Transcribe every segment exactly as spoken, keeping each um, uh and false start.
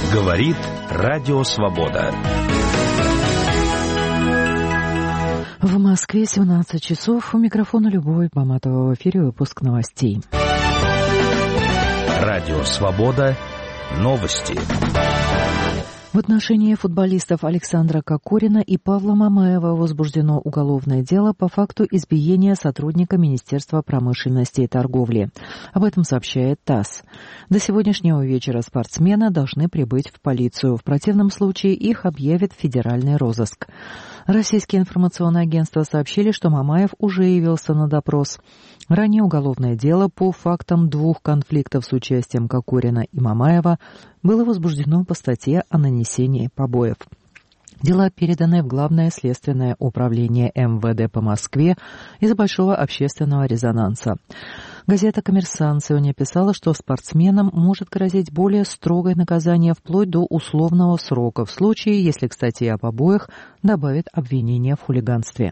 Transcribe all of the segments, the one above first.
Говорит Радио Свобода. В Москве семнадцать часов. У микрофона Любовь Маматова. В эфире выпуск новостей. Радио Свобода. Новости. В отношении футболистов Александра Кокорина и Павла Мамаева возбуждено уголовное дело по факту избиения сотрудника Министерства промышленности и торговли. Об этом сообщает ТАСС. До сегодняшнего вечера спортсмены должны прибыть в полицию. В противном случае их объявит федеральный розыск. Российские информационные агентства сообщили, что Мамаев уже явился на допрос. Ранее уголовное дело по фактам двух конфликтов с участием Кокорина и Мамаева было возбуждено по статье о нанесении побоев. Дела переданы в Главное следственное управление эм вэ дэ по Москве из-за большого общественного резонанса. Газета «Коммерсант» сегодня писала, что спортсменам может грозить более строгое наказание вплоть до условного срока в случае, если к статье о побоях добавят обвинение в хулиганстве.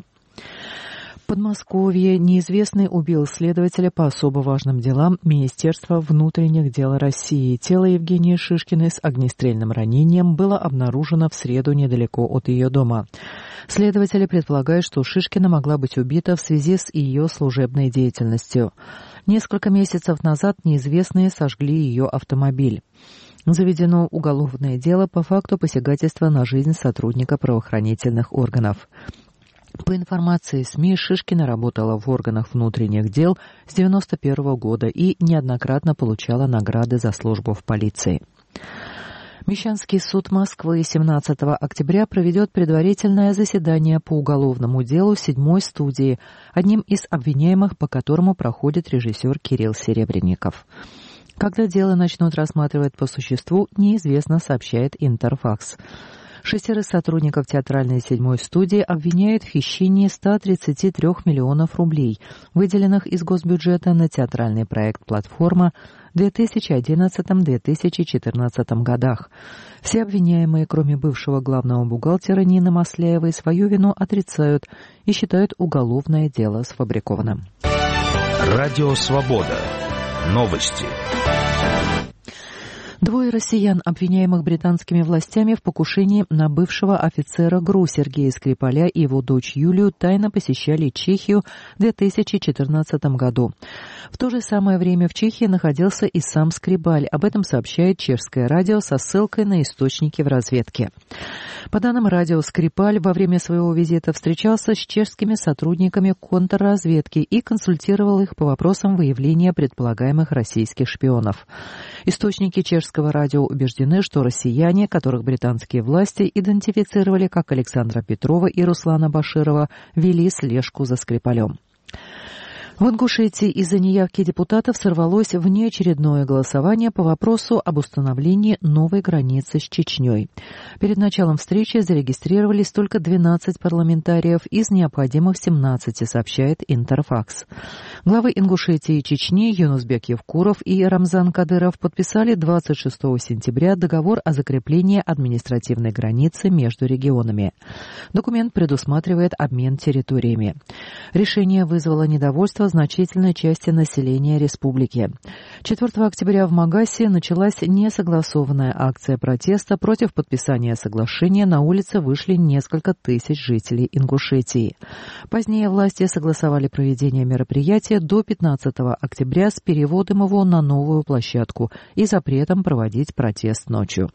В Подмосковье неизвестный убил следователя по особо важным делам Министерства внутренних дел России. Тело Евгении Шишкиной с огнестрельным ранением было обнаружено в среду недалеко от ее дома. Следователи предполагают, что Шишкина могла быть убита в связи с ее служебной деятельностью. Несколько месяцев назад неизвестные сожгли ее автомобиль. Заведено уголовное дело по факту посягательства на жизнь сотрудника правоохранительных органов. По информации СМИ, Шишкина работала в органах внутренних дел с девяносто первого года и неоднократно получала награды за службу в полиции. Мещанский суд Москвы семнадцатого октября проведет предварительное заседание по уголовному делу седьмой студии, одним из обвиняемых, по которому проходит режиссер Кирилл Серебренников. Когда дело начнут рассматривать по существу, неизвестно, сообщает Интерфакс. Шестерых сотрудников театральной седьмой студии обвиняют в хищении ста тридцати трёх миллионов рублей, выделенных из госбюджета на театральный проект «Платформа» в две тысячи одиннадцатом — две тысячи четырнадцатом годах. Все обвиняемые, кроме бывшего главного бухгалтера Нины Масляевой, свою вину отрицают и считают уголовное дело сфабрикованным. Радио Свобода. Новости. Двое россиян, обвиняемых британскими властями в покушении на бывшего офицера ГРУ Сергея Скрипаля и его дочь Юлию, тайно посещали Чехию в две тысячи четырнадцатом году. В то же самое время в Чехии находился и сам Скрипаль. Об этом сообщает чешское радио со ссылкой на источники в разведке. По данным радио, Скрипаль во время своего визита встречался с чешскими сотрудниками контрразведки и консультировал их по вопросам выявления предполагаемых российских шпионов. Источники чешского радио убеждены, что россияне, которых британские власти идентифицировали как Александра Петрова и Руслана Баширова, вели слежку за Скрипалем. В Ингушетии из-за неявки депутатов сорвалось внеочередное голосование по вопросу об установлении новой границы с Чечней. Перед началом встречи зарегистрировались только двенадцать парламентариев из необходимых семнадцати, сообщает Интерфакс. Главы Ингушетии и Чечни Юнусбек Евкуров и Рамзан Кадыров подписали двадцать шестого сентября договор о закреплении административной границы между регионами. Документ предусматривает обмен территориями. Решение вызвало недовольство значительной части населения республики. четвёртого октября в Магасе началась несогласованная акция протеста против подписания соглашения. На улице вышли несколько тысяч жителей Ингушетии. Позднее власти согласовали проведение мероприятия до пятнадцатого октября с переводом его на новую площадку и запретом проводить протест ночью.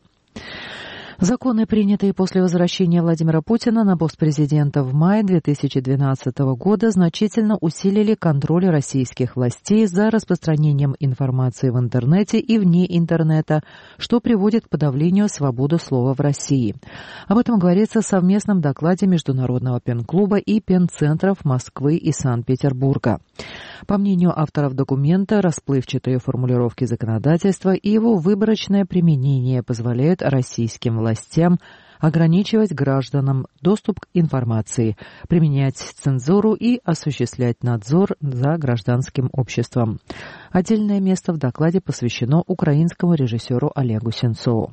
Законы, принятые после возвращения Владимира Путина на пост президента в мае две тысячи двенадцатого года, значительно усилили контроль российских властей за распространением информации в интернете и вне интернета, что приводит к подавлению свободы слова в России. Об этом говорится в совместном докладе Международного пен-клуба и пен-центров Москвы и Санкт-Петербурга. По мнению авторов документа, расплывчатые формулировки законодательства и его выборочное применение позволяют российским властям ограничивать гражданам доступ к информации, применять цензуру и осуществлять надзор за гражданским обществом. Отдельное место в докладе посвящено украинскому режиссеру Олегу Сенцову.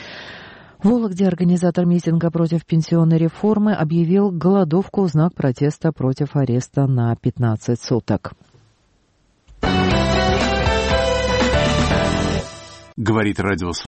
В Вологде организатор митинга против пенсионной реформы объявил голодовку в знак протеста против ареста на пятнадцать суток. Говорит радио